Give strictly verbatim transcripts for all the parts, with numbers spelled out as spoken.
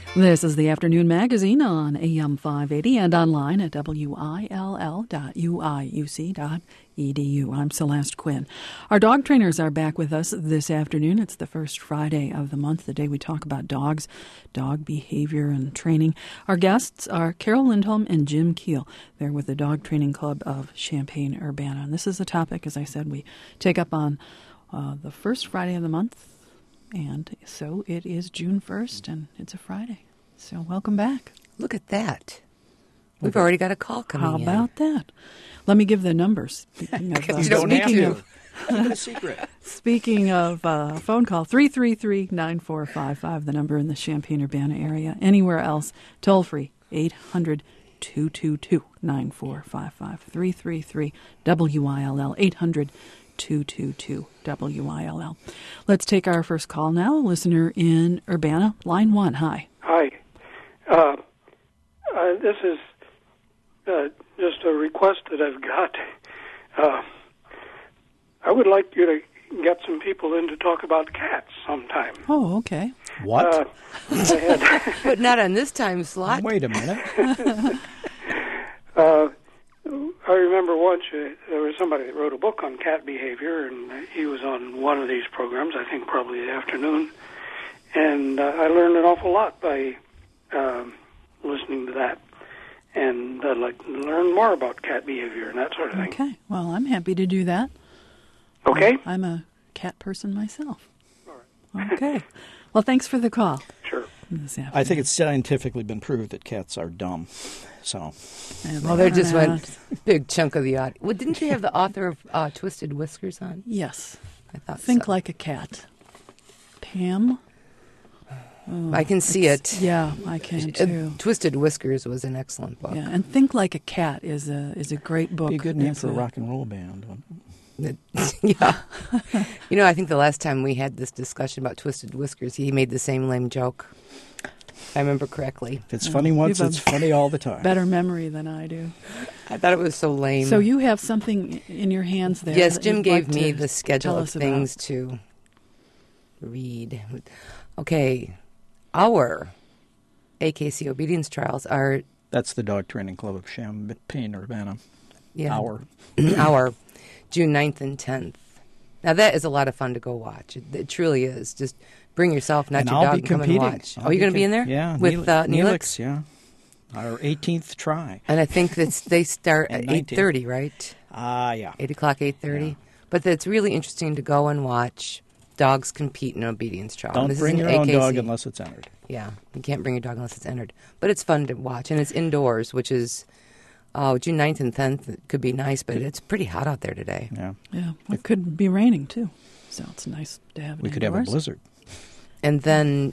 This is the Afternoon Magazine on A M five eighty and online at W I L L dot U I U C dot E D U. I'm Celeste Quinn. Our dog trainers are back with us this afternoon. It's the first Friday of the month, the day we talk about dogs, dog behavior and training. Our guests are Carol Lindholm and Jim Keel. They're with the Dog Training Club of Champaign-Urbana. And this is a topic, as I said, we take up on uh, the first Friday of the month. And so it is June first, and it's a Friday. So welcome back. Look at that. We've already got a call coming in. How about in. that? Let me give the numbers. Speaking of, uh, you don't speaking have of, to. Keep it a secret. Speaking of uh, phone call, three three three, nine four five five, the number in the Champaign-Urbana area. Anywhere else, toll free, eight hundred, two two two, nine four five five, three three three, W I L L, eight hundred, two two two, W I L L. Let's take our first call now. A listener in Urbana, line one. Hi. Hi. Uh, uh, this is uh, just a request that I've got. Uh, I would like you to get some people in to talk about cats sometime. Oh, okay. What? Uh, I had But not on this time slot. Wait a minute. uh, I remember once uh, there was somebody that wrote a book on cat behavior, and he was on one of these programs, I think probably the afternoon, and uh, I learned an awful lot by um, listening to that, and I'd like to learn more about cat behavior and that sort of thing. Okay. Well, I'm happy to do that. Okay? I'm a cat person myself. All right. Okay. Well, thanks for the call. Sure. This I afternoon. think it's scientifically been proved that cats are dumb. So, And Well, there just uh, went a big chunk of the audience. Well, didn't you have the author of uh, Twisted Whiskers on? Yes. I thought Think so. like a cat. Pam? Oh, I can see it's- it. Yeah, I can Uh, too. Twisted Whiskers was an excellent book. Yeah, and Think Like a Cat is a is a great book. be a good name It's for a rock and roll band. It- yeah. You know, I think the last time we had this discussion about Twisted Whiskers, he made the same lame joke. If I remember correctly. If it's funny once, you've a it's funny all the time. Better memory than I do. I thought it was so lame. So you have something in your hands there. Yes, that Jim you'd gave like me to the schedule tell of us about. things to read. Okay, our A K C obedience trials are That's the Dog Training Club of Champaign-Urbana. yeah, Hour. our June ninth and tenth. Now that is a lot of fun to go watch. It, it truly is. Just bring yourself, not and your I'll dog, be and come competing. and watch. I'll oh, you're going to be com- in there? Yeah. With Neelix- uh, Neelix? Neelix, yeah. Our eighteenth try. And I think that's they start at And eight nineteen. thirty, right? Ah, yeah. Eight o'clock, eight thirty. Yeah. But it's really interesting to go and watch dogs compete in an obedience trial. Don't This is bring an your own A K C. dog unless it's entered. Yeah, you can't bring your dog unless it's entered. But it's fun to watch, and it's indoors, which is oh, June ninth and tenth. It could be nice, but it's pretty hot out there today. Yeah. Yeah, it could be raining too, so it's nice to have it We could have a indoors. blizzard. And then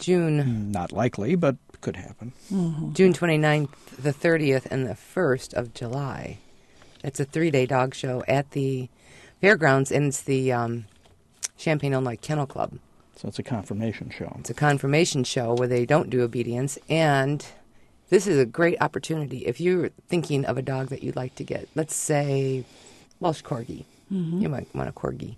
June Not likely, but could happen. Mhm. June twenty-ninth, the thirtieth, and the first of July. It's a three-day dog show at the fairgrounds, and it's the um, Champaign-Illinois Kennel Club. So it's a confirmation show. It's a confirmation show where they don't do obedience, and this is a great opportunity if you're thinking of a dog that you'd like to get. Let's say Welsh Corgi. Mhm. You might want a Corgi.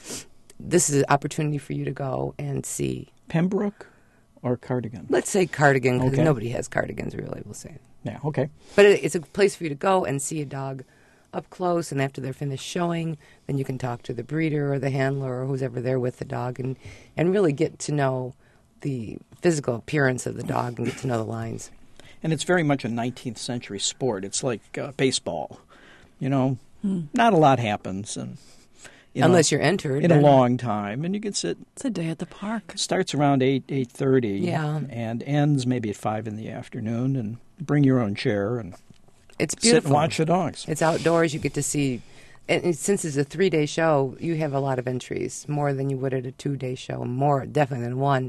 This is an opportunity for you to go and see. Pembroke or Cardigan? Let's say Cardigan, because Okay. nobody has Cardigans, really, we'll say. Yeah, okay. But it, it's a place for you to go and see a dog up close, and after they're finished showing, then you can talk to the breeder or the handler or who's ever there with the dog and, and really get to know the physical appearance of the dog and get to know the lines. And it's very much a nineteenth century sport. It's like uh, baseball. You know, Hmm. not a lot happens. and you know, Unless you're entered. in a then- long time. And you can sit, It's a day at the park. starts around eight, eight thirty. Yeah. And ends maybe at five in the afternoon. And bring your own chair and It's sit beautiful. and watch the dogs. It's outdoors. You get to see, and and since it's a three-day show, you have a lot of entries, more than you would at a two-day show, more definitely than one.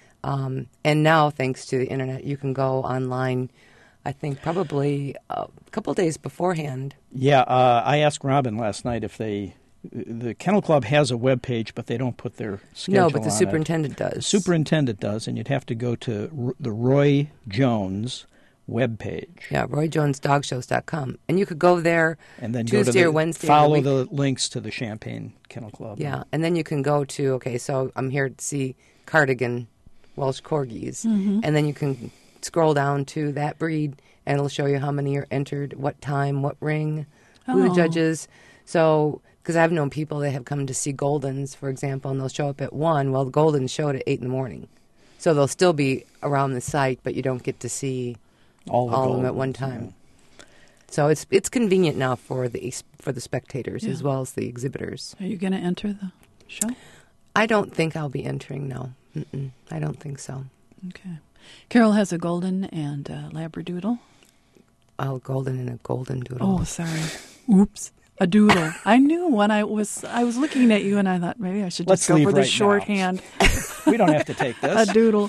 Um, and now, thanks to the internet, you can go online. I think probably a couple days beforehand. Yeah, uh, I asked Robin last night if they, the Kennel Club has a web page, but they don't put their schedule No, but the on it. superintendent does. The superintendent does, and you'd have to go to R- the Roy Jones web page. Yeah, roy jones dog shows dot com. And you could go there And then Tuesday go to the, or Wednesday. follow of the, week. the links to the Champaign Kennel Club. Yeah, and then you can go to, okay, so I'm here to see Cardigan Welsh Corgis. Mm-hmm. And then you can scroll down to that breed, and it'll show you how many are entered, what time, what ring, who Oh. the judges. So, because I've known people that have come to see Goldens, for example, and they'll show up at one. Well, the Goldens show at eight in the morning. So they'll still be around the site, but you don't get to see All, the all of them at gold one ones, time. yeah. So it's it's convenient now for the for the spectators Yeah. as well as the exhibitors. Are you going to enter the show? I don't think I'll be entering, no. Mm-mm, I don't think so. Okay. Carol has a golden and a labradoodle. Oh, golden and a golden doodle. Oh, sorry. Oops. A doodle. I knew when I was I was looking at you and I thought maybe I should Let's just go leave for the right now. shorthand. We don't have to take this. A doodle.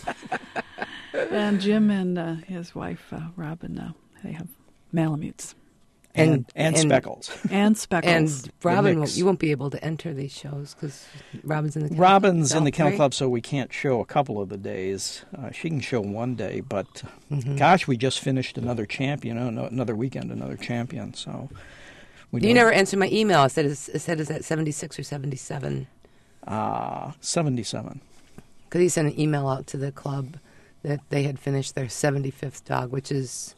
And Jim and uh, his wife, uh, Robin, uh, they have Malamutes and, And- and, and- speckles. and speckles. And Robin, mix. you won't be able to enter these shows because Robin's in the kennel Robin's club. in the kennel Right? club, so we can't show a couple of the days. Uh, she can show one day, but Mhm. gosh, we just finished another champion, uh, no- another weekend, another champion. So we You don't- never answered my email. I said, is, it said is that seventy-six or seventy-seven? uh, seventy-seven. Because he sent an email out to the club that they had finished their seventy-fifth dog, which is,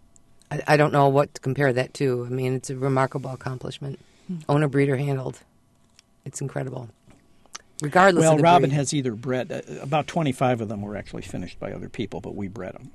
I, I don't know what to compare that to. I mean, it's a remarkable accomplishment. Hmm. Owner, breeder, handled. It's incredible. Regardless Well, of the Robin breed. has either bred uh, about twenty-five of them were actually finished by other people, but we bred them.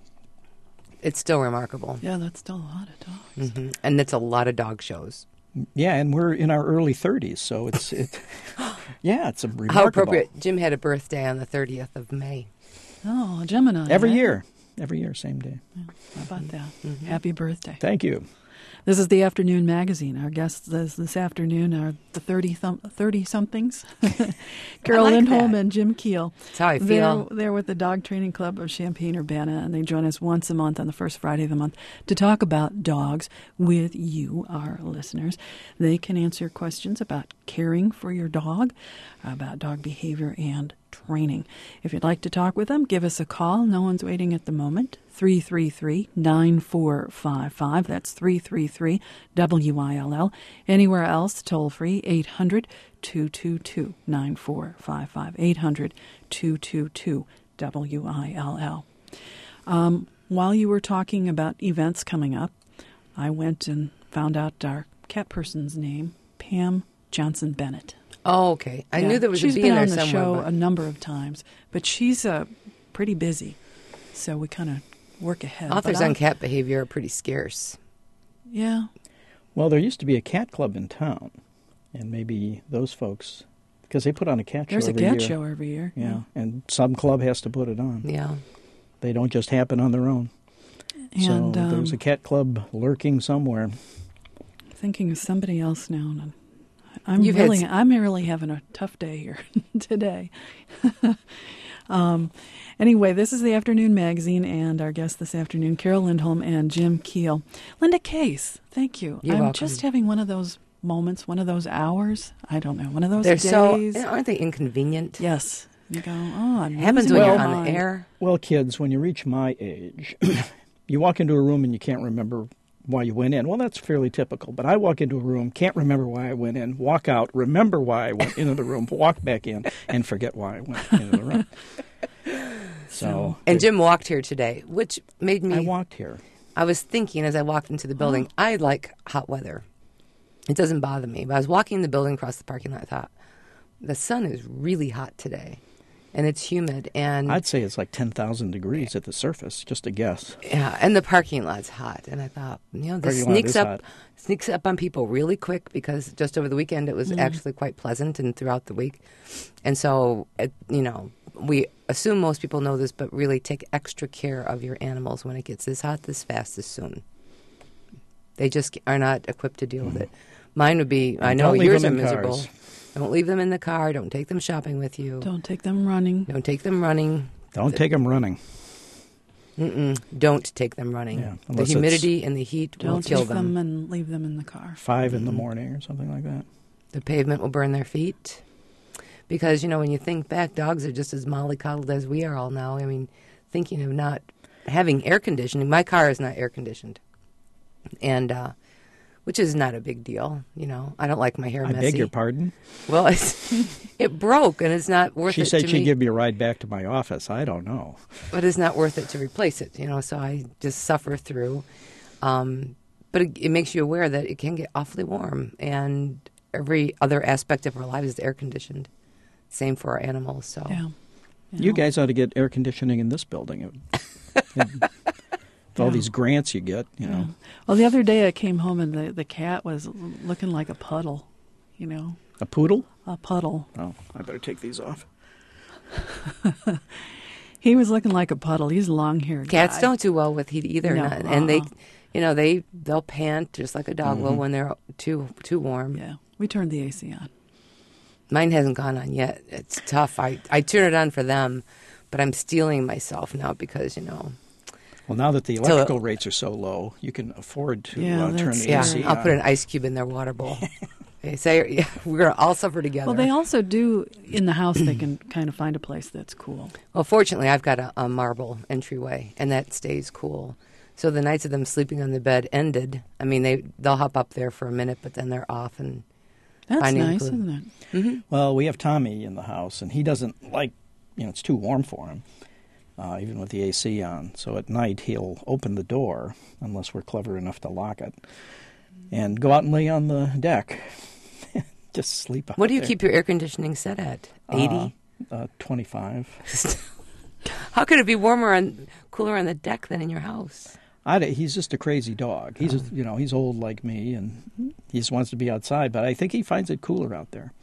It's still remarkable. Yeah, that's still a lot of dogs. hmm And it's a lot of dog shows. Yeah, and we're in our early thirties, so it's it. Yeah, it's a remarkable. How appropriate. Jim had a birthday on the thirtieth of May. Oh, a Gemini. Every right? year, every year, same day. How about that? Mhm. Happy birthday. Thank you. This is the Afternoon Magazine. Our guests this, this afternoon are the thirty-somethings, Carol I like Lindholm that. and Jim Keel. That's how I They're, feel. they're with the Dog Training Club of Champaign-Urbana, and they join us once a month on the first Friday of the month to talk about dogs with you, our listeners. They can answer questions about caring for your dog, about dog behavior and training. If you'd like to talk with them, give us a call. No one's waiting at the moment. three three three, nine four five five. That's three three three W I L L. Anywhere else, toll free, eight hundred, two two two, nine four five five. eight hundred, two two two, W I L L. Um, while you were talking about events coming up, I went and found out our cat person's name, Pam Johnson Bennett. Oh, okay. I Yeah, knew there was she's a bee been in there on the somewhere. show but- a number of times, but she's uh, pretty busy, so we kind of work ahead. But Authors I'll- on cat behavior are pretty scarce. Yeah, Well, there used to be a cat club in town, and maybe those folks, because they put on a cat there's show a every cat year. show every year. Yeah, and some club has to put it on. Yeah. They don't just happen on their own. And so um, there's a cat club lurking somewhere. thinking of somebody else now. And I'm You've had really, s- I'm really having a tough day here today. um, anyway, this is the Afternoon Magazine, and our guests this afternoon, Carol Lindholm and Jim Keel. Linda Case, thank you. You're I'm welcome. just having one of those moments, one of those hours. I don't know, one of those They're so, days. aren't they inconvenient? Yes. You go, oh, I'm It happens losing when my you're on mind. the air. Well, kids, when you reach my age, you walk into a room and you can't remember why you went in. Well, that's fairly typical. But I walk into a room, can't remember why I went in, walk out, remember why I went into the room, walk back in, and forget why I went into the room. So, And Jim walked here today, which made me. I walked here. I was thinking as I walked into the building, I like hot weather. It doesn't bother me. But I was walking in the building across the parking lot. I thought, the sun is really hot today. And it's humid. And I'd say it's like ten thousand degrees at the surface, just a guess. yeah, and the parking lot's hot. And I thought, you know, this Parking lot sneaks is up hot. sneaks up on people really quick because just over the weekend it was Mm. actually quite pleasant and throughout the week. And so, it, you know, we assume most people know this, but really take extra care of your animals when it gets this hot, this fast, this soon. They just are not equipped to deal with it. Mine would be, I And know don't leave yours are them in miserable. cars. Don't leave them in the car. Don't take them shopping with you. Don't, Don't take them running. take them running. Don't take them running. Mm-mm. Don't take them running. Yeah, the unless humidity and the heat will Don't kill take them. them and leave them in the car. Five in the Mm-mm. morning or something like that. The pavement will burn their feet. Because, you know, when you think back, dogs are just as mollycoddled as we are all now. I mean, thinking of not having air conditioning. My car is not air conditioned. And uh, which is not a big deal. You know, I don't like my hair I messy. beg your pardon? Well, it's, it broke, and it's not worth She it said to she'd me. give me a ride back to my office. I don't know. But it's not worth it to replace it, you know, so I just suffer through. Um, but it, it makes you aware that it can get awfully warm, and every other aspect of our lives is air conditioned. Same for our animals. So Yeah. You guys ought to get air conditioning in this building. It- it- With all Yeah. these grants you get, you know. Yeah. Well, the other day I came home and the, the cat was looking like a puddle, you know, A poodle? a puddle. Oh, I better take these off. He was looking like a puddle. He's a long-haired cats guy. don't do well with heat either, No, not- and they, uh-uh. you know, they they'll pant just like a dog will when they're too too warm. Yeah, we turned the A C on. Mine hasn't gone on yet. It's tough. I I turn it on for them, but I'm stealing myself now because you know. Well, now that the electrical rates are so low, you can afford to Yeah, uh, turn that's- the Yeah, A C I'll on. put an ice cube in their water bowl. They say yeah, we're gonna all suffer together. Well, they also do in the house. They can kind of find a place that's cool. Well, fortunately, I've got a, a marble entryway, and that stays cool. So the nights of them sleeping on the bed ended. I mean, they they'll hop up there for a minute, but then they're off. And That's Finding nice, glue. isn't it? hmm Well, we have Tommy in the house, and he doesn't like, you know, it's too warm for him, uh, even with the A C on. So at night, he'll open the door, unless we're clever enough to lock it, and go out and lay on the deck. Just sleep out what do you there. keep your air conditioning set at? Eighty. Uh, uh, twenty-five. How could it be warmer and cooler on the deck than in your house? I, he's just a crazy dog. He's, Oh. a, you know, he's old like me, and he just wants to be outside, but I think he finds it cooler out there.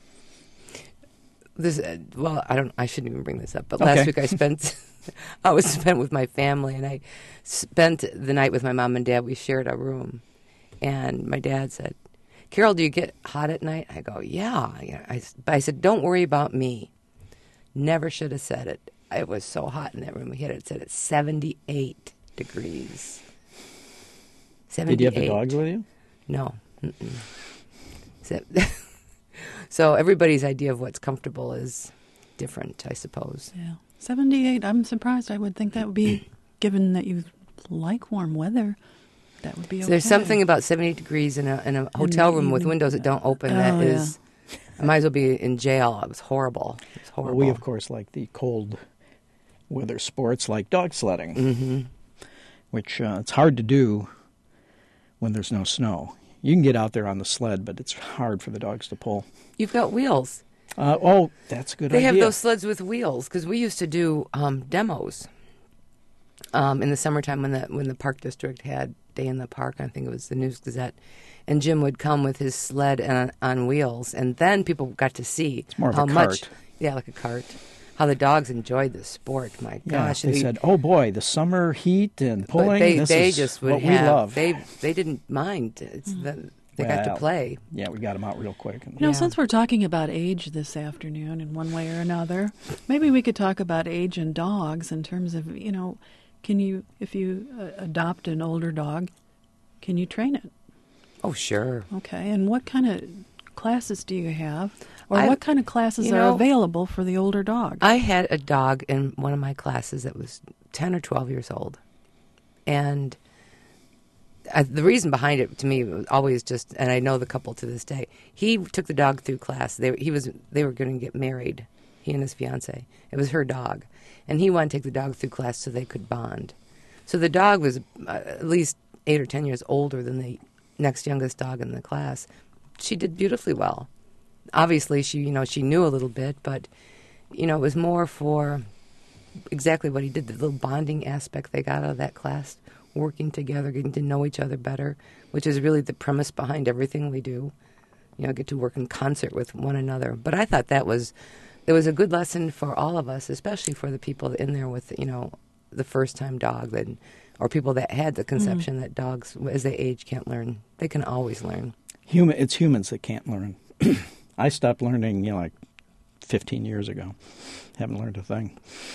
This, uh, well, I don't. I shouldn't even bring this up. But Okay. last week I spent, I was spent with my family, and I spent the night with my mom and dad. We shared a room, and my dad said, "Carol, do you get hot at night?" I go, "Yeah." yeah. I, but I said, "Don't worry about me." Never should have said it. It was so hot in that room. We had it set at seventy-eight degrees. seventy-eight. Did you have the dogs with you? No. Mm-mm. So, so everybody's idea of what's comfortable is different, I suppose. Yeah, seventy-eight. I'm surprised. I would think that would be, given that you like warm weather, that would be okay. So there's something about seventy degrees in a in a hotel room with evening. windows that don't open Oh, that yeah. is. I might as well be in jail. It was horrible. It was horrible. Well, we, of course, like the cold weather sports like dog sledding, Mm-hmm. which uh, it's hard to do when there's no snow. You can get out there on the sled, but it's hard for the dogs to pull. You've got wheels. Uh, oh, that's a good They idea. have those sleds with wheels because we used to do um, demos um, in the summertime when the when the park district had Day in the Park. I think it was the News Gazette, and Jim would come with his sled and, on wheels, and then people got to see It's more of how a much, cart. yeah, like a cart, how the dogs enjoyed the sport. My Yeah, gosh, they we- said, "Oh boy, the summer heat and but pulling. they this they is just would what have we love." they they didn't mind. It's the, they got to Well, play. Yeah, we got them out real quick. And You know, Yeah. since we're talking about age this afternoon in one way or another, maybe we could talk about age in dogs in terms of, you know, can you, if you uh, adopt an older dog, can you train it? Oh sure. Okay, and what kind of classes do you have? Or I- what kind of classes you are know, available for the older dog? I had a dog in one of my classes that was ten or twelve years old. And I, the reason behind it to me was always just, and I know the couple to this day, he took the dog through class. They, he was, they were going to get married, he and his fiance. It was her dog. And he wanted to take the dog through class so they could bond. So the dog was uh, at least eight or ten years older than the next youngest dog in the class. She did beautifully well. Obviously, she, you know, she knew a little bit, but, you know, it was more for exactly what he did, the little bonding aspect they got out of that class, working together, getting to know each other better, which is really the premise behind everything we do. You know, get to work in concert with one another. But I thought that was, it was a good lesson for all of us, especially for the people in there with, you know, the first-time dog, that, or people that had the conception that dogs, as they age, can't learn. They can always learn. Human, it's humans that can't learn. I stopped learning, you know, like fifteen years ago. Haven't learned a thing.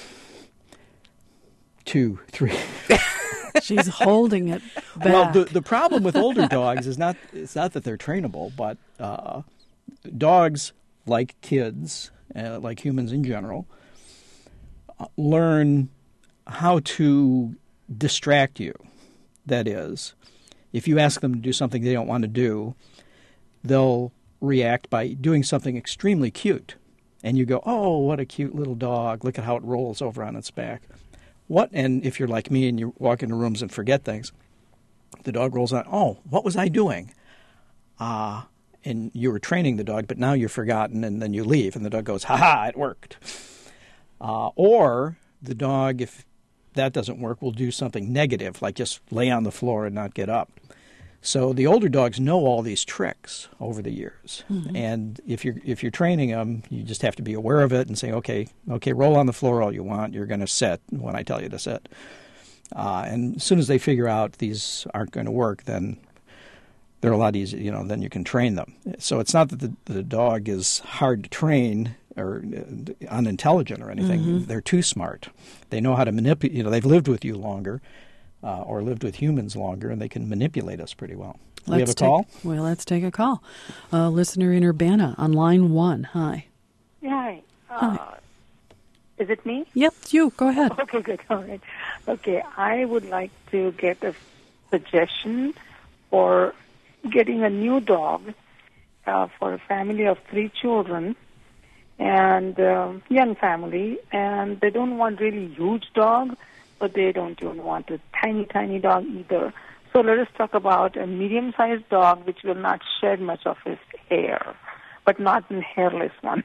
Two, three. She's holding it back. Well, the the problem with older dogs is not it's not that they're trainable, but uh, dogs, like kids, uh, like humans in general, uh, learn how to distract you. That is, if you ask them to do something they don't want to do, they'll react by doing something extremely cute. And you go, oh, what a cute little dog. Look at how it rolls over on its back. What? And if you're like me and you walk into rooms and forget things, the dog rolls on, oh, what was I doing? Ah, uh, and you were training the dog, but now you've forgotten, and then you leave, and the dog goes, ha-ha, it worked. Uh, or the dog, if that doesn't work, will do something negative, like just lay on the floor and not get up. So the older dogs know all these tricks over the years, mm-hmm. and if you're if you're training them, you just have to be aware of it and say, okay, okay, roll on the floor all you want. You're going to sit when I tell you to sit. Uh, and as soon as they figure out these aren't going to work, then they're a lot easier. You know, then you can train them. So it's not that the, the dog is hard to train or unintelligent or anything. Mm-hmm. They're too smart. They know how to manipulate. You know, they've lived with you longer. Uh, or lived with humans longer, and they can manipulate us pretty well. Do we have a call? Take, well, let's take a call. Uh, listener in Urbana on line one. Hi. Yeah, hi. Uh, hi. Is it me? Yep, it's you. Go ahead. Oh, okay, good. All right. Okay, I would like to get a suggestion for getting a new dog uh, for a family of three children and uh, young family, and they don't want really huge dog, but they don't even want a tiny, tiny dog either. So let us talk about a medium-sized dog which will not shed much of his hair, but not a hairless one.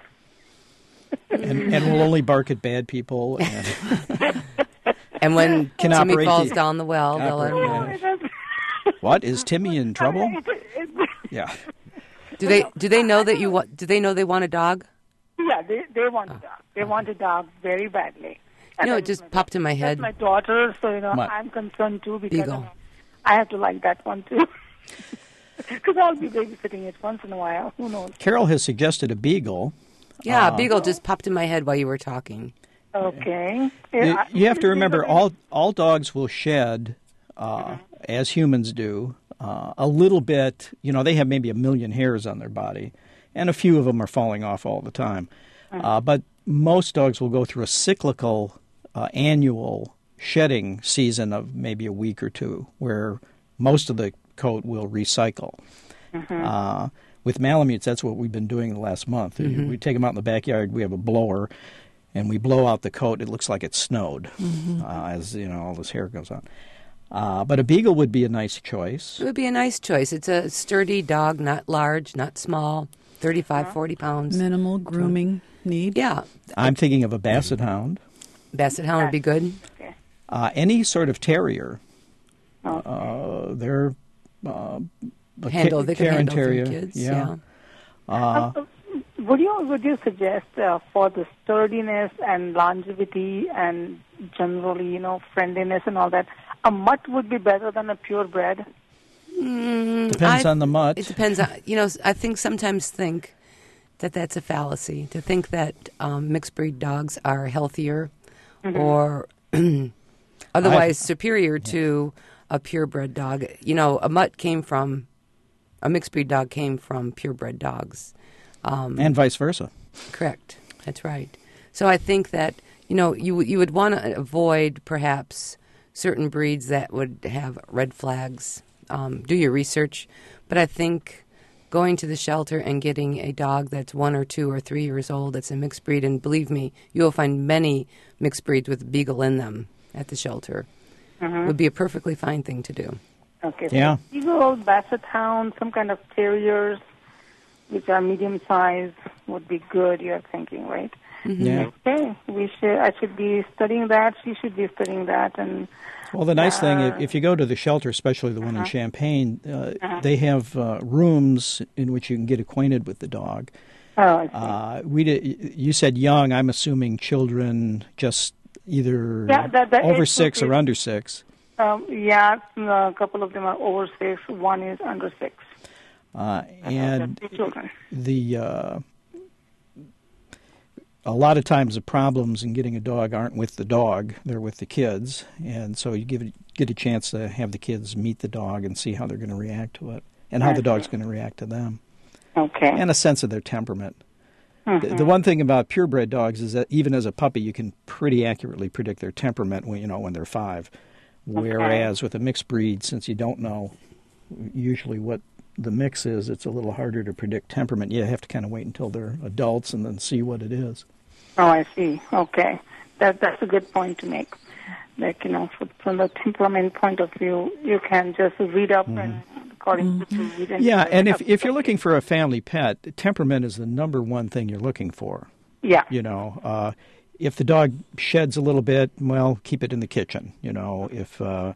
and, and will only bark at bad people. And, and when can Timmy falls the, down the well, they'll let him. What, is Timmy in trouble? Yeah. Do they do they know that you want? Do they know they want a dog? Yeah, they they want a dog. They want a dog very badly. You know, it just popped in my head. That's my daughter, so, you know, what? I'm concerned, too, because Beagle. I have to like that one, too. Because I'll be babysitting it once in a while. Who knows? Carol has suggested a beagle. Yeah, uh, a beagle just popped in my head while you were talking. Okay. You, Yeah, you have to remember, I- all all dogs will shed, uh, mm-hmm. as humans do, uh, a little bit. You know, they have maybe a million hairs on their body, and a few of them are falling off all the time. Mm-hmm. Uh, but most dogs will go through a cyclical Uh, annual shedding season of maybe a week or two, where most of the coat will recycle. Mm-hmm. Uh, with Malamutes, that's what we've been doing the last month. Mm-hmm. We take them out in the backyard. We have a blower, and we blow out the coat. It looks like it snowed, mm-hmm. uh, as you know, all this hair goes on. Uh, but a beagle would be a nice choice. It would be a nice choice. It's a sturdy dog, not large, not small, thirty-five, Uh-huh. forty pounds. Minimal grooming need. Yeah. I'm thinking of a Basset Hound. Basset Hound would be good. Okay. Uh, any sort of terrier. Okay. Uh, they're uh, a Handle, ca- they can Cairn handle terrier. three kids. Yeah. Yeah. Uh, Uh, would you would you suggest uh, for the sturdiness and longevity and generally, you know, friendliness and all that, a mutt would be better than a purebred? Mm, Depends I- on the mutt. It depends on, you know, I think sometimes think that that's a fallacy, to think that um, mixed breed dogs are healthier Mm-hmm. or otherwise I've- superior to a purebred dog. You know, a mutt came from, a mixed breed dog came from purebred dogs. Um, and vice versa. Correct. That's right. So I think that, you know, you you would want to avoid perhaps certain breeds that would have red flags. Um, do your research. But I think going to the shelter and getting a dog that's one or two or three years old that's a mixed breed, and believe me, you will find many mixed breeds with a beagle in them at the shelter, Mm-hmm. would be a perfectly fine thing to do. Okay. So Yeah. Beagle, Basset Hound, some kind of terriers, which are medium sized, would be good. You're thinking, right? Yeah. Okay. We should. I should be studying that. She should be studying that, and Well, the nice thing, Uh, if, if you go to the shelter, especially the one in Champaign, uh, Uh-huh. they have uh, rooms in which you can get acquainted with the dog. oh, I see. Uh, we did, you said young. I'm assuming children just either Yeah, that- that over age six group or is- under six. Um, yeah, a couple of them are over six. One is under six. Uh, and Two children. the uh, a lot of times the problems in getting a dog aren't with the dog; they're with the kids. And so you give it, get a chance to have the kids meet the dog and see how they're going to react to it, and how I the dog's see. going to react to them, Okay. and a sense of their temperament. Mm-hmm. The, the one thing about purebred dogs is that even as a puppy, you can pretty accurately predict their temperament when you know when they're five. Whereas with a mixed breed, since you don't know usually what the mix is, it's a little harder to predict temperament. You have to kind of wait until they're adults and then see what it is. Oh, I see. Okay. That That's a good point to make. Like, you know, from the temperament point of view, you can just read up mm-hmm. and according to the breed. And yeah, and if, if you're looking for a family pet, temperament is the number one thing you're looking for. Yeah. You know, uh, if the dog sheds a little bit, well, keep it in the kitchen, you know, if uh,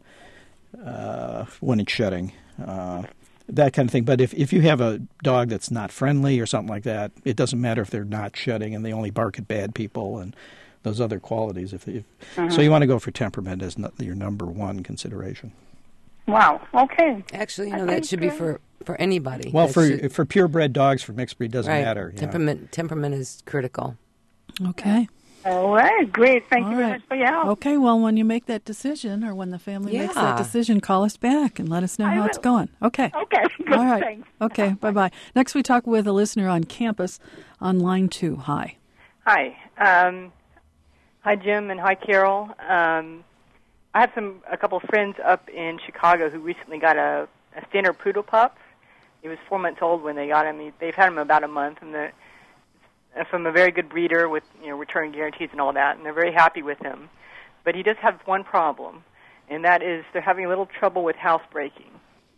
uh, when it's shedding, uh, that kind of thing. But if, if you have a dog that's not friendly or something like that, it doesn't matter if they're not shedding and they only bark at bad people and those other qualities. If, if mm-hmm. So you want to go for temperament as no, your number one consideration. Wow. Okay. Actually, you know, that should be for, for anybody. Well, that for should, for purebred dogs, for mixed breed, doesn't right. matter. Temperament know. temperament is critical. Okay. All right. Great. Thank All you very right. much for your help. Okay, well, when you make that decision or when the family Yeah. makes that decision, call us back and let us know I how will. it's going. Okay. Okay. Good. All right. Thanks. Okay, bye-bye. Next, we talk with a listener on campus on line two. Hi. Hi. Um, hi, Jim, and hi, Carol. Um, I have some a couple of friends up in Chicago who recently got a, a standard poodle pup. He was four months old when they got him. He, they've had him about a month, and the, from a very good breeder with you know return guarantees and all that, and they're very happy with him. But he does have one problem, and that is they're having a little trouble with housebreaking.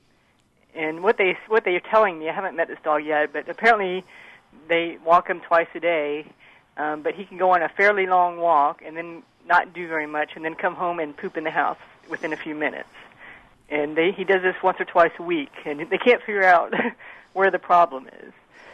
And what they what they are telling me, I haven't met this dog yet, but apparently they walk him twice a day. Um, but he can go on a fairly long walk and then not do very much, and then come home and poop in the house within a few minutes. And they, he does this once or twice a week, and they can't figure out where the problem is.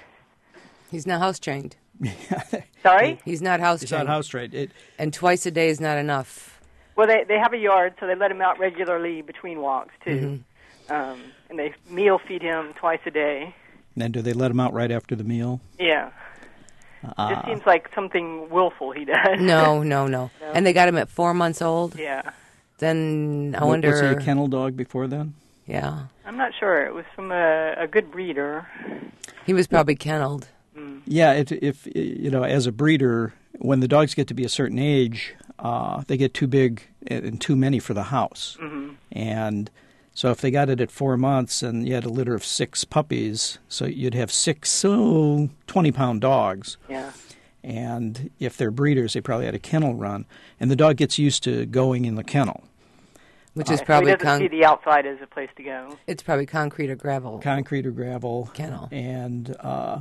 He's not house trained. Sorry? He's not house It's trained. not house trained. It, And twice a day is not enough. Well, they they have a yard, so they let him out regularly between walks, too. Mm-hmm. Um, and they meal feed him twice a day. and do they let him out right after the meal? Yeah. Uh, It just seems like something willful he does. No, no, no, No? And they got him at four months old. Yeah. Then I wa- wonder. Was he a kennel dog before then? Yeah. I'm not sure. It was from a, a good breeder. He was probably kenneled. Mm. Yeah, it, if you know, as a breeder, when the dogs get to be a certain age, uh, they get too big and too many for the house. Mm-hmm. And so if they got it at four months and you had a litter of six puppies, so you'd have six, so twenty-pound dogs. Yeah. And if they're breeders, they probably had a kennel run. And the dog gets used to going in the kennel. Which is So probably he doesn't con- see the outside as a place to go. it's probably concrete or gravel. Concrete or gravel. Kennel. And uh,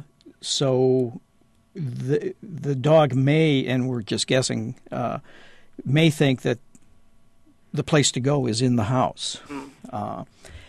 so the the dog may, and we're just guessing, uh, may think that the place to go is in the house. Mm. Uh,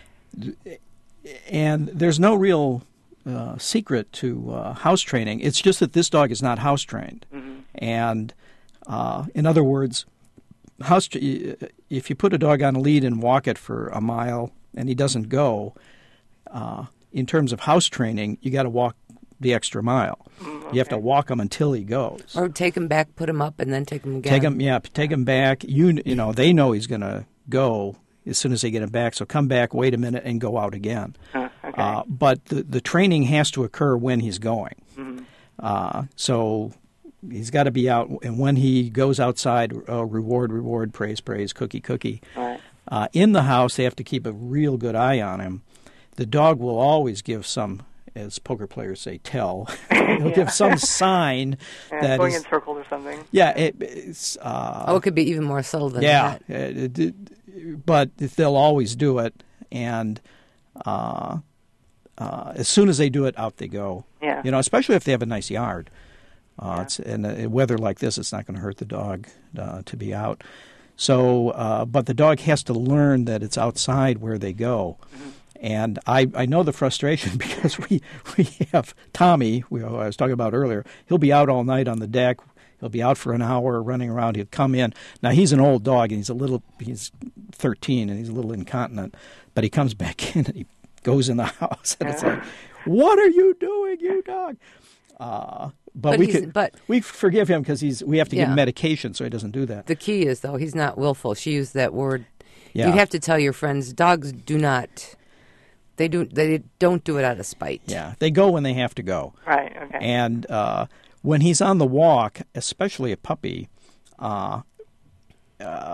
and there's no real uh, secret to uh, house training. It's just that this dog is not house trained. Mm-hmm. And uh, in other words, house if you put a dog on a lead and walk it for a mile and he doesn't go, uh, in terms of house training, you got to walk the extra mile. Mm, okay. You have to walk him until he goes. Or take him back, put him up, and then take him again. Take him, yeah, take him back. You you know they know he's going to go as soon as they get him back. So come back, wait a minute, and go out again. Huh, okay. Uh, but the the training has to occur when he's going. Mm-hmm. Uh, so he's got to be out, and when he goes outside, uh, reward, reward, praise, praise, cookie, cookie. All right. Uh, in the house, they have to keep a real good eye on him. The dog will always give some, as poker players say, tell. He'll Yeah. give some sign Yeah, that going is, in circles or something. yeah, it, it's uh, Oh, it could be even more subtle than yeah, that. uh, it- it- but they'll always do it, and uh, uh, as soon as they do it, out they go. Yeah. You know, especially if they have a nice yard. Uh, Yeah. it's, and uh, weather like this, it's not going to hurt the dog uh, to be out. So, uh, but the dog has to learn that it's outside where they go. Mm-hmm. And I, I know the frustration because we, we have Tommy, we, I was talking about earlier, he'll be out all night on the deck. He'll be out for an hour running around. He'll come in. Now, he's an old dog, and he's a little, he's thirteen, and he's a little incontinent. But he comes back in, and he goes in the house. And it's like, what are you doing, you dog? Uh, but, But we he's- could, but- we forgive him because he's, we have to give Yeah. him medication so he doesn't do that. The key is, though, he's not willful. She used that word. Yeah. You'd have to tell your friends, dogs do not, they do, they don't do it out of spite. Yeah, they go when they have to go. Right, okay. And uh, when he's on the walk, especially a puppy, uh, uh,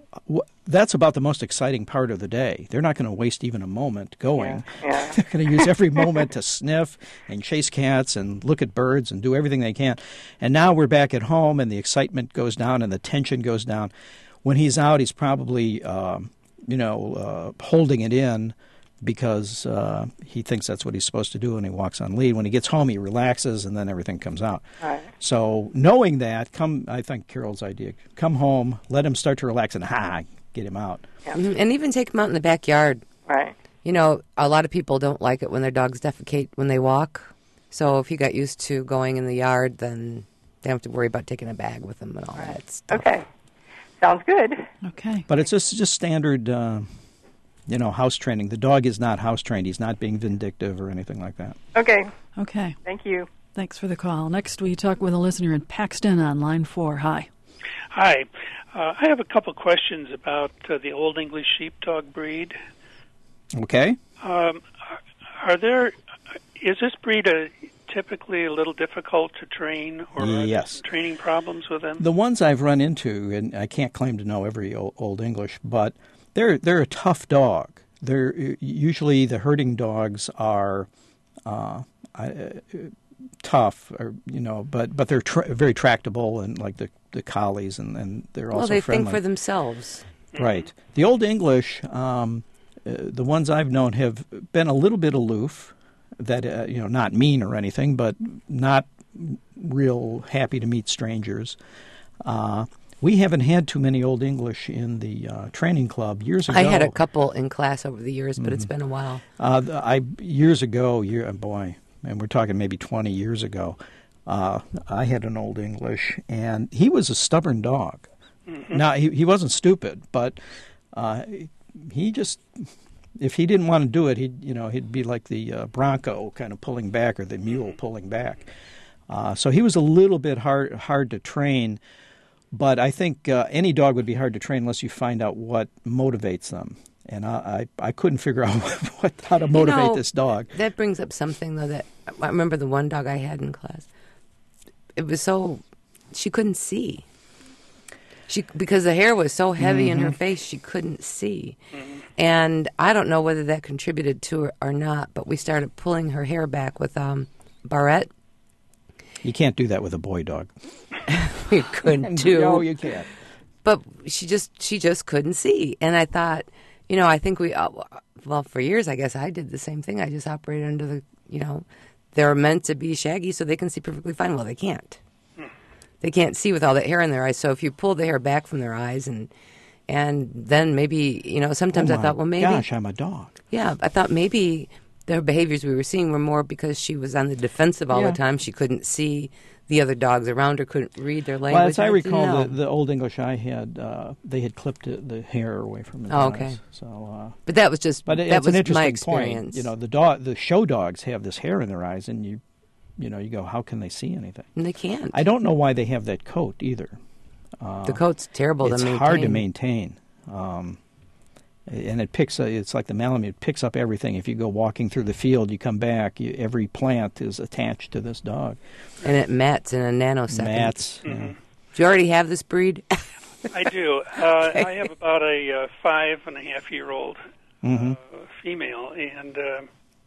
w- that's about the most exciting part of the day. They're not going to waste even a moment going. Yeah, yeah. They're going to use every moment to sniff and chase cats and look at birds and do everything they can. And now we're back at home, and the excitement goes down and the tension goes down. When he's out, he's probably, um, you know, uh, holding it in because uh, he thinks that's what he's supposed to do, and he walks on lead. When he gets home, he relaxes, and then everything comes out. Right. So knowing that, come, I think Carol's idea, come home, let him start to relax, and ha, get him out. Yeah. Mhm. And even take them out in the backyard. Right. You know, a lot of people don't like it when their dogs defecate when they walk. So if you got used to going in the yard, then they don't have to worry about taking a bag with them and all Right. that stuff. Okay. Sounds good. Okay. But it's just, just standard, uh, you know, house training. The dog is not house trained. He's not being vindictive or anything like that. Okay. Okay. Thank you. Thanks for the call. Next, we talk with a listener in Paxton on line four. Hi. Hi. Uh, I have a couple questions about uh, the Old English Sheepdog breed. Okay? Um, are there, is this breed a, typically a little difficult to train, or are there Yes. some training problems with them? The ones I've run into, and I can't claim to know every old, old English, but they're they're a tough dog. They're usually the herding dogs are uh, uh, tough, or you know, but but they're tra- very tractable, and like the, the collies, and, and they're also Well, they friendly. think for themselves. Right. The Old English, um, uh, the ones I've known have been a little bit aloof. That uh, you know, not mean or anything, but not real happy to meet strangers. Uh, we haven't had too many Old English in the uh, training club years ago. I had a couple in class over the years, but mm-hmm. it's been a while. Uh, I years ago, year boy, and we're talking maybe twenty years ago. Uh, I had an Old English, and he was a stubborn dog. Mm-hmm. Now he he wasn't stupid, but uh, he just. If he didn't want to do it, he'd you know he'd be like the uh, Bronco, kind of pulling back, or the mule pulling back. Uh, so he was a little bit hard hard to train, but I think uh, any dog would be hard to train unless you find out what motivates them. And I I, I couldn't figure out what how to motivate you know, this dog. That brings up something though that I remember the one dog I had in class. It was so she couldn't see. She because the hair was so heavy mm-hmm. in her face, she couldn't see. Mm-hmm. And I don't know whether that contributed to it or not, but we started pulling her hair back with um, Barrette. You can't do that with a boy dog. You couldn't too. No, you can't. But she just she just couldn't see, and I thought, you know, I think we uh, well for years I guess I did the same thing. I just operated under the you know they're meant to be shaggy so they can see perfectly fine. Well, they can't. Hmm. They can't see with all that hair in their eyes. So if you pull the hair back from their eyes and. And then maybe, you know, sometimes oh I thought, well, maybe. Gosh, I'm a dog. Yeah, I thought maybe the behaviors we were seeing were more because she was on the defensive all yeah. the time. She couldn't see the other dogs around her, couldn't read their language. Well, as I, I recall, the, the Old English I had, uh, they had clipped it, the hair away from his oh, eyes. okay. So, uh, but that was just but that it's was an interesting my experience. Point. You know, the dog, the show dogs have this hair in their eyes, and you, you know, you go, how can they see anything? And they can't. I don't know why they have that coat either. Uh, the coat's terrible to maintain. It's hard to maintain. Um, and it picks. Uh, it's like the Malamute. It picks up everything. If you go walking through the field, you come back. You, every plant is attached to this dog. And it mats in a nanosecond. Mats. Mm-hmm. Yeah. Do you already have this breed? I do. Uh, I have about a uh, five and a half year old mm-hmm. uh, female, and uh,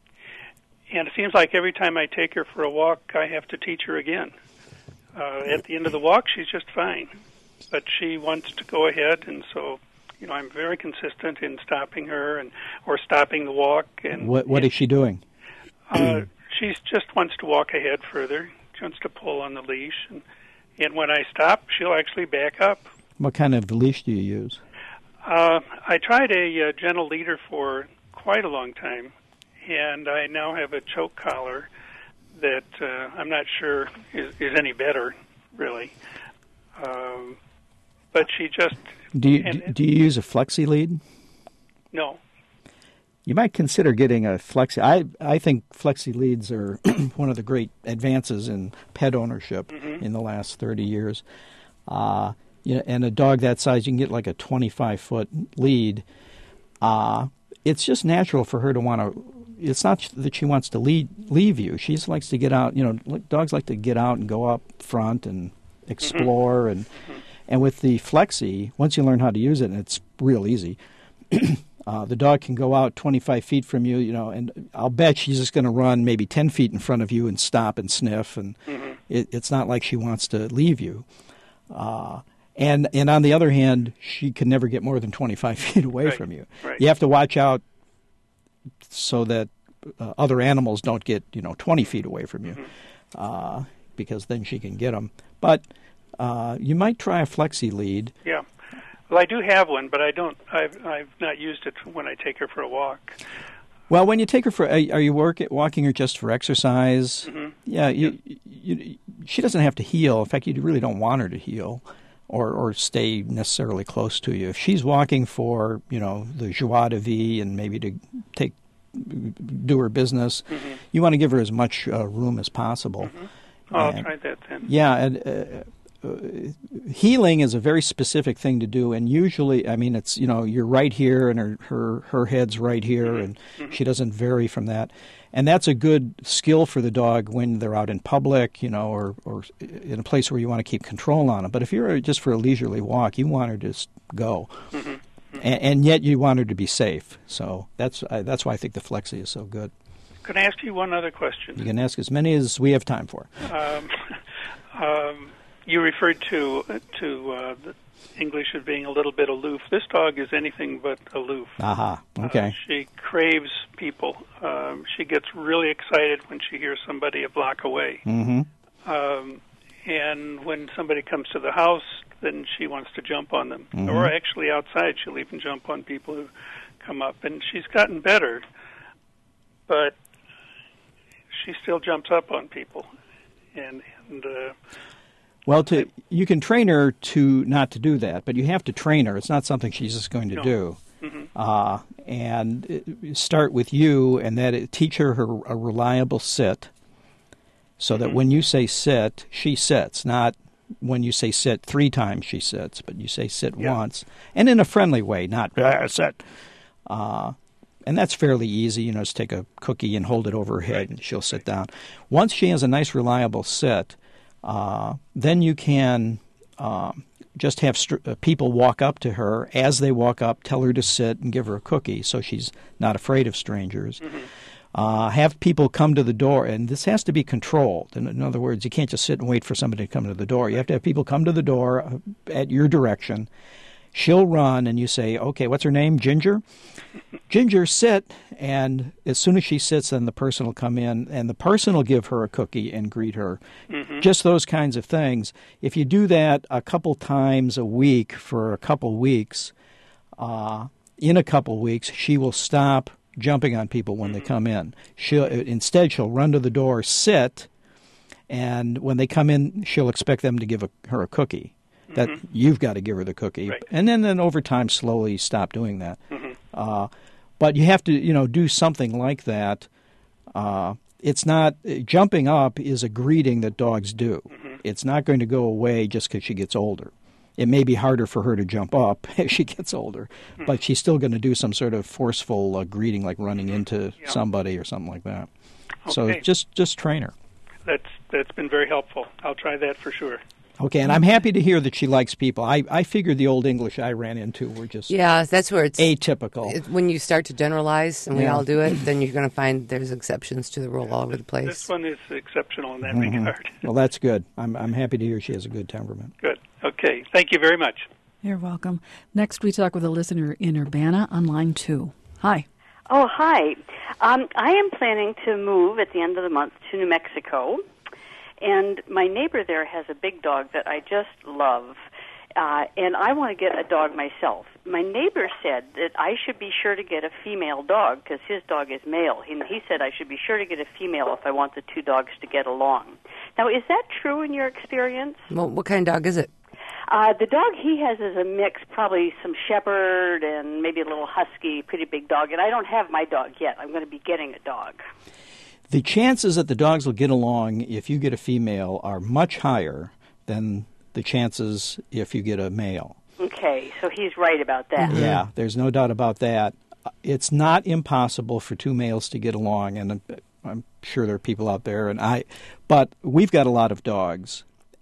and it seems like every time I take her for a walk, I have to teach her again. Uh, at the end of the walk, she's just fine, but she wants to go ahead, and so. You know, I'm very consistent in stopping her and or stopping the walk. And what what and, is she doing? Uh, she just wants to walk ahead further. She wants to pull on the leash, and and when I stop, she'll actually back up. What kind of leash do you use? Uh, I tried a uh, gentle leader for quite a long time, and I now have a choke collar that uh, I'm not sure is, is any better, really. Um, but she just. Do you, and, do you use a flexi lead? No. You might consider getting a flexi. I I think flexi leads are one of the great advances in pet ownership mm-hmm. in the last thirty years. Uh, you know, and a dog that size, you can get like a twenty-five foot lead. Uh, it's just natural for her to want to. It's not that she wants to lead, leave you. She just likes to get out. You know, dogs like to get out and go up front and explore mm-hmm. and. And with the Flexi, once you learn how to use it, and it's real easy, uh, the dog can go out twenty-five feet from you, you know, and I'll bet she's just going to run maybe ten feet in front of you and stop and sniff, and mm-hmm. it, it's not like she wants to leave you. Uh, and and on the other hand, she can never get more than twenty-five feet away right. from you. Right. You have to watch out so that uh, other animals don't get, you know, twenty feet away from you, mm-hmm. uh, because then she can get them. But uh, you might try a Flexi lead. Yeah. Well, I do have one, but I don't. I've I've not used it when I take her for a walk. Well, when you take her for, are you work, walking her just for exercise? Mm-hmm. Yeah, you, you, you, she doesn't have to heel. In fact, you really don't want her to heel, or or stay necessarily close to you. If she's walking for, you know, the joie de vivre and maybe to take do her business, mm-hmm. you want to give her as much uh, room as possible. Mm-hmm. Oh, I'll and, try that then. Yeah, and uh, uh, heeling is a very specific thing to do, and usually, I mean, it's, you know, you're right here, and her her, her head's right here, mm-hmm. and mm-hmm. she doesn't vary from that. And that's a good skill for the dog when they're out in public, you know, or, or in a place where you want to keep control on them. But if you're just for a leisurely walk, you want her to just go. Mm-hmm. Mm-hmm. And, and yet you want her to be safe. So that's uh, that's why I think the Flexi is so good. Can I ask you one other question? You can ask as many as we have time for. Um, um, you referred to to uh, the English as being a little bit aloof. This dog is anything but aloof. Aha, okay. Uh, she craves people. Um, she gets really excited when she hears somebody a block away. Mm-hmm. Um, and when somebody comes to the house, then she wants to jump on them. Mm-hmm. Or actually outside, she'll even jump on people who come up. And she's gotten better, but she still jumps up on people. And... and uh, Well, to you can train her to not to do that, but you have to train her. It's not something she's just going to no. do. Mm-hmm. Uh, and start with you, and that it, teach her, her a reliable sit, so that mm-hmm. when you say sit, she sits. Not when you say sit three times, she sits, but you say sit yeah. once, and in a friendly way, not ah, sit. Uh, and that's fairly easy. You know, just take a cookie and hold it over her head, right. and she'll sit down. Once she has a nice, reliable sit, Uh, then you can um, just have st- uh, people walk up to her. As they walk up, tell her to sit and give her a cookie so she's not afraid of strangers. Mm-hmm. Uh, have people come to the door, and this has to be controlled. In, in other words, you can't just sit and wait for somebody to come to the door. You have to have people come to the door uh, at your direction. She'll run, and you say, okay, what's her name? Ginger? Ginger, sit. And as soon as she sits, then the person will come in, and the person will give her a cookie and greet her. Mm-hmm. Just those kinds of things. If you do that a couple times a week for a couple weeks, uh, in a couple weeks, she will stop jumping on people when mm-hmm. they come in. She'll instead, she'll run to the door, sit, and when they come in, she'll expect them to give a, her a cookie. That mm-hmm. you've got to give her the cookie, right. and then, then over time, slowly stop doing that. Mm-hmm. Uh, but you have to, you know, do something like that. Uh, it's not jumping up is a greeting that dogs do. Mm-hmm. It's not going to go away just because she gets older. It may be harder for her to jump up as she gets older, mm-hmm. but she's still going to do some sort of forceful uh, greeting, like running mm-hmm. into yeah. somebody or something like that. Okay. So just just train her. That's that's been very helpful. I'll try that for sure. Okay, and I'm happy to hear that she likes people. I, I figured the old English I ran into were just yeah, that's where it's atypical. It, when you start to generalize, and we yeah. all do it, then you're going to find there's exceptions to the rule yeah, all over this, the place. This one is exceptional in that mm-hmm. regard. Well, that's good. I'm I'm happy to hear she has a good temperament. Good. Okay. Thank you very much. You're welcome. Next, we talk with a listener in Urbana on line two. Hi. Oh, hi. Um, I am planning to move at the end of the month to New Mexico. And my neighbor there has a big dog that I just love, uh, and I want to get a dog myself. My neighbor said that I should be sure to get a female dog because his dog is male. He, he said I should be sure to get a female if I want the two dogs to get along. Now, is that true in your experience? Well, what kind of dog is it? Uh, the dog he has is a mix, probably some shepherd and maybe a little husky, pretty big dog. And I don't have my dog yet. I'm going to be getting a dog. The chances that the dogs will get along if you get a female are much higher than the chances if you get a male. Okay, so he's right about that. Mm-hmm. Yeah, there's no doubt about that. It's not impossible for two males to get along, and I'm sure there are people out there, and I. But we've got a lot of dogs,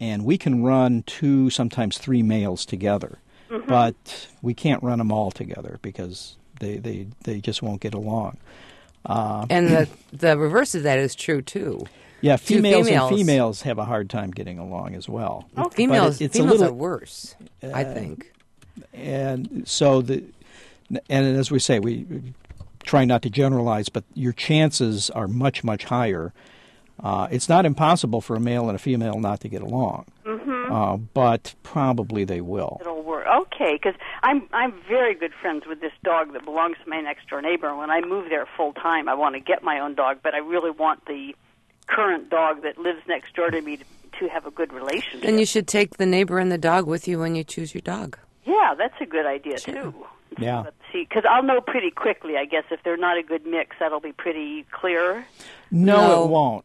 and we can run two, sometimes three males together, mm-hmm. but we can't run them all together because they, they, they just won't get along. Uh, and the the reverse of that is true too. Yeah, females, females and females have a hard time getting along as well. Oh, females, it, it's females a little, are worse, uh, I think. And so the, and as we say, we try not to generalize, but your chances are much, much higher. Uh, it's not impossible for a male and a female not to get along, mm-hmm. uh, but probably they will. It'll work. Okay, because I'm I'm very good friends with this dog that belongs to my next door neighbor. And when I move there full time, I want to get my own dog, but I really want the current dog that lives next door to me to, to have a good relationship. And you should take the neighbor and the dog with you when you choose your dog. Yeah, that's a good idea sure. too. Yeah. Let's see, because I'll know pretty quickly. I guess if they're not a good mix, that'll be pretty clear. No, no. it won't.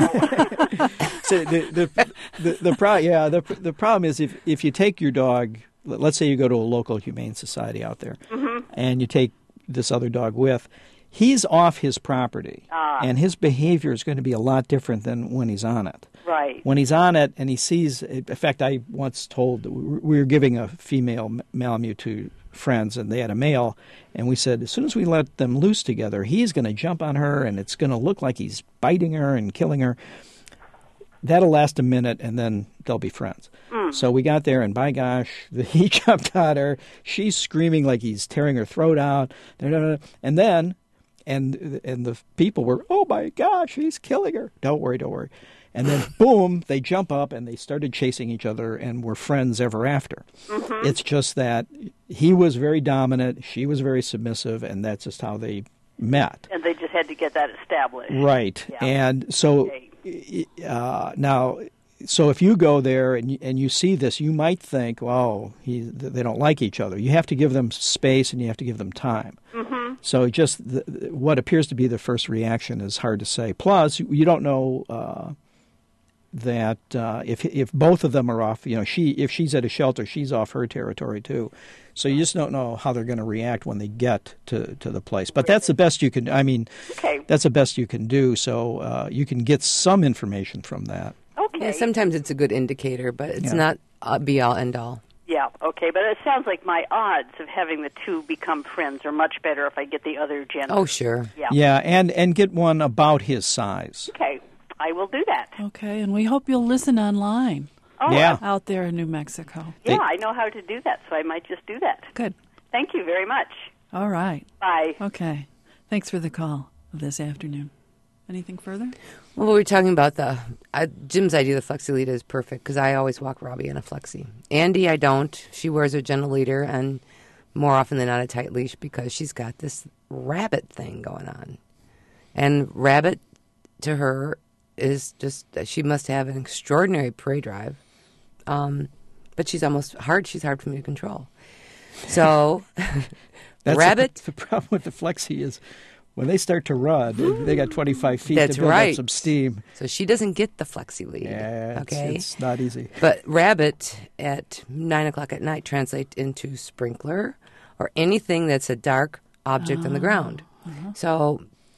so the the the, the pro- yeah the the problem is if if you take your dog, let's say you go to a local humane society out there, mm-hmm. and you take this other dog with. He's off his property, ah. and his behavior is going to be a lot different than when he's on it. Right. When he's on it and he sees, in fact, I once told, we were giving a female Malamute to friends, and they had a male, and we said, as soon as we let them loose together, he's going to jump on her, and it's going to look like he's biting her and killing her. That'll last a minute, and then they'll be friends. Mm. So we got there, and by gosh, he jumped on her. She's screaming like he's tearing her throat out. And then... And and the people were, oh, my gosh, he's killing her. Don't worry, don't worry. And then, boom, they jump up and they started chasing each other and were friends ever after. Mm-hmm. It's just that he was very dominant, she was very submissive, and that's just how they met. And they just had to get that established. Right. Yeah. And so okay. uh, now... So if you go there and you, and you see this, you might think, well, he, they don't like each other. You have to give them space and you have to give them time. Mm-hmm. So just the, what appears to be the first reaction is hard to say. Plus, you don't know uh, that uh, if if both of them are off, you know, she if she's at a shelter, she's off her territory too. So you just don't know how they're going to react when they get to, to the place. But that's the best you can. I mean, okay. that's the best you can do. So uh, you can get some information from that. Okay. Yeah, sometimes it's a good indicator, but it's yeah. not uh, be all end all. Yeah, okay, but it sounds like my odds of having the two become friends are much better if I get the other gender. Oh, sure. Yeah, yeah, and, and get one about his size. Okay, I will do that. Okay, and we hope you'll listen online. Oh, yeah. Out there in New Mexico. Yeah, I know how to do that, so I might just do that. Good. Thank you very much. All right. Bye. Okay. Thanks for the call this afternoon. Anything further? Well, we were talking about the uh, Jim's idea of the Flexi Leader is perfect because I always walk Robbie in a Flexi. Andy, I don't. She wears a gentle leader and more often than not a tight leash because she's got this rabbit thing going on. And rabbit to her is just, she must have an extraordinary prey drive. Um, but she's almost hard. She's hard for me to control. So, That's rabbit. A, the problem with the Flexi is when they start to run, they, they got twenty-five feet That's to build right. up some steam. So she doesn't get the Flexi lead. Yeah, it's, okay? it's not easy. But rabbit at nine o'clock at night translates into sprinkler or anything that's a dark object Oh. on the ground. Uh-huh. So,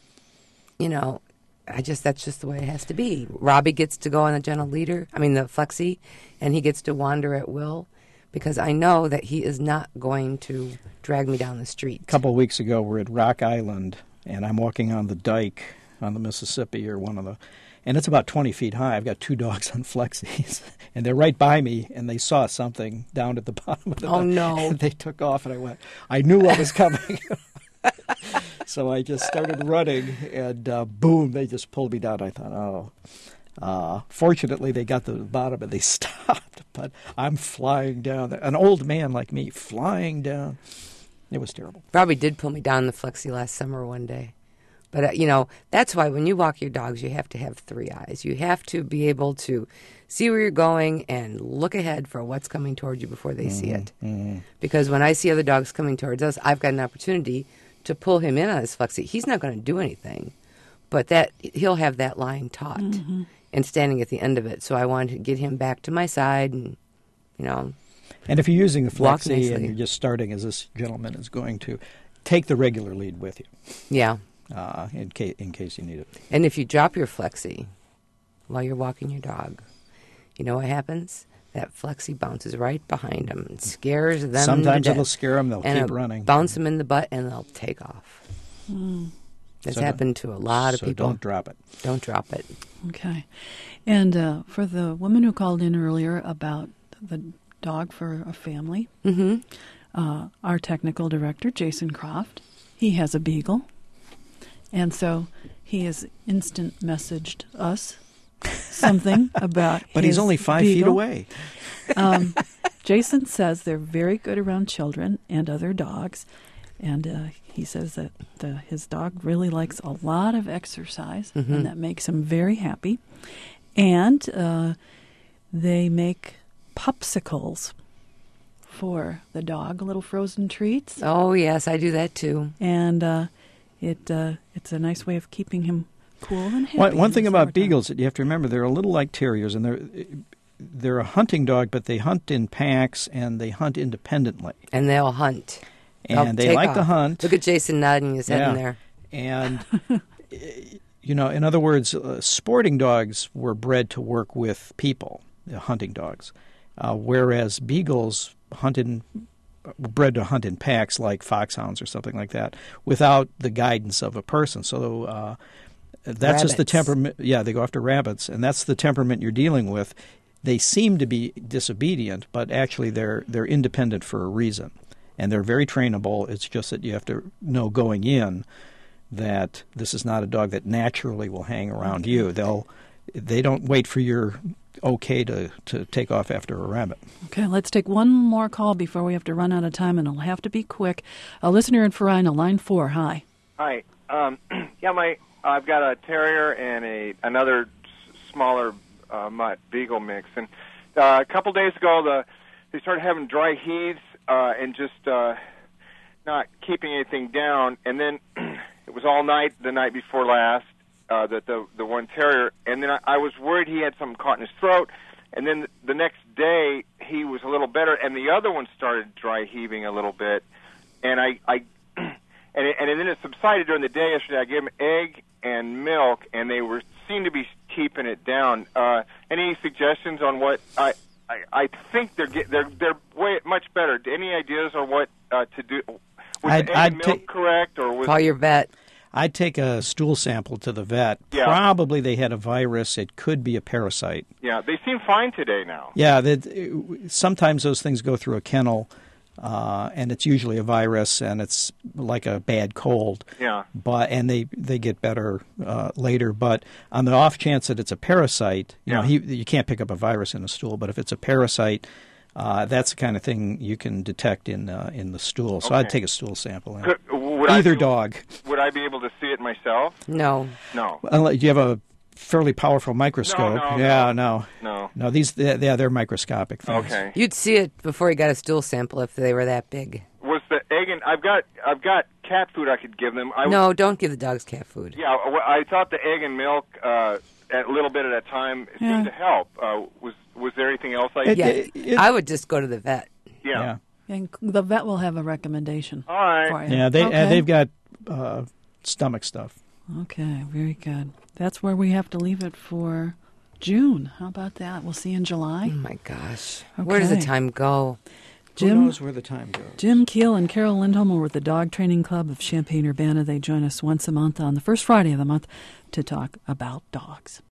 you know, I just that's just the way it has to be. Robbie gets to go on the gentle leader, I mean the Flexi, and he gets to wander at will because I know that he is not going to drag me down the street. A couple of weeks ago, we're at Rock Island, and I'm walking on the dike on the Mississippi or one of the, and it's about twenty feet high. I've got two dogs on Flexis, and they're right by me, and they saw something down at the bottom of the Oh, dike, no. and they took off, and I went, I knew what was coming. So I just started running, and uh, boom, they just pulled me down. I thought, oh. Uh, fortunately, they got to the bottom and they stopped, but I'm flying down. An old man like me flying down. It was terrible. Robbie did pull me down the Flexi last summer one day. But, uh, you know, that's why when you walk your dogs, you have to have three eyes. You have to be able to see where you're going and look ahead for what's coming towards you before they mm-hmm. see it. Mm-hmm. Because when I see other dogs coming towards us, I've got an opportunity to pull him in on his Flexi. He's not going to do anything, but that he'll have that line taut mm-hmm. and standing at the end of it. So I wanted to get him back to my side and, you know. And if you're using the walk Flexi nicely. and you're just starting, as this gentleman is going to, take the regular lead with you. Yeah. Uh, in case in case you need it. And if you drop your Flexi while you're walking your dog, you know what happens? That flexi bounces right behind them and scares them. Sometimes to death. it'll scare them. They'll and keep it'll running. Bounce them in the butt, and they'll take off. Mm. That's So happened to a lot of so people. don't drop it. Don't drop it. Okay. And uh, for the woman who called in earlier about the dog for a family, Mm-hmm. uh, our technical director, Jason Croft, he has a beagle. And so he has instant messaged us something about But his he's only five beagle. feet away. Um, Jason says they're very good around children and other dogs. And uh, he says that the, his dog really likes a lot of exercise, Mhm. and that makes him very happy. And uh, they make popsicles for the dog, little frozen treats. Oh, yes, I do that too. And uh, it uh, it's a nice way of keeping him cool and happy. One, one in thing the about summertime. beagles that you have to remember, they're a little like terriers, and they're they're a hunting dog, but they hunt in packs and they hunt independently. And they'll hunt. They'll And they take like off. to hunt. Look at Jason nodding his head Yeah. in there. And, you know, in other words, uh, sporting dogs were bred to work with people, the hunting dogs, uh, whereas beagles hunted, were bred to hunt in packs like foxhounds or something like that, without the guidance of a person. So uh, that's just the Rabbits. temperament. Yeah, they go after rabbits, and that's the temperament you're dealing with. They seem to be disobedient, but actually they're they're independent for a reason. And they're very trainable. It's just that you have to know going in that this is not a dog that naturally will hang around you. They'll they don't wait for your okay to, to take off after a rabbit. Okay, let's take one more call before we have to run out of time, and it'll have to be quick. A listener in Farina, line four. Hi. Hi. Um, yeah, my I've got a terrier and a another s- smaller uh, mutt beagle mix, and uh, a couple days ago, the they started having dry heaves uh, and just uh, not keeping anything down, and then it was all night the night before last uh, that the the one terrier, and then I, I was worried he had something caught in his throat, and then the next day he was a little better, and the other one started dry heaving a little bit, and I. I And, it, and then it subsided during the day yesterday. I gave them egg and milk, and they were seemed to be keeping it down. Uh, any suggestions on what I I, I think they're get, they're they're way much better. Any ideas on what uh, to do? Was I'd- the egg I'd and milk ta- correct, or was Call your vet. I'd take a stool sample to the vet. Yeah. Probably they had a virus. It could be a parasite. yeah? They seem fine today now. Yeah, that, sometimes those things go through a kennel, uh, and it's usually a virus, and it's like a bad cold. Yeah. But and they, they get better uh, later. But on the off chance that it's a parasite, you know, Yeah. he, you can't pick up a virus in a stool. But if it's a parasite, uh, that's the kind of thing you can detect in uh, in the stool. So I'd Okay. take a stool sample. Could, would I Either be- dog. Would I be able to see it myself? No. No. Unless you have a fairly powerful microscope. no, yeah, no. no, No. no. These, yeah, they're, they're microscopic things. Okay. You'd see it before you got a stool sample if they were that big. Was the egg and I've got I've got cat food I could give them. I No, don't give the dogs cat food. Yeah, well, I thought the egg and milk uh, a little bit at a time Yeah. seemed to help. Uh, was was there anything else I? It- Yeah, it- it- I would just go to the vet. yeah. Yeah, And the vet will have a recommendation All right. for you. yeah. They okay. uh, they've got uh, stomach stuff. Okay, very good. That's where we have to leave it for June. How about that? We'll see you in Oh July. my gosh. Where does the Okay. time go? Who Jim? knows where the time goes? Jim Keel and Carol Lindholm are with the Dog Training Club of Champaign-Urbana. They join us once a month on the first Friday of the month to talk about dogs.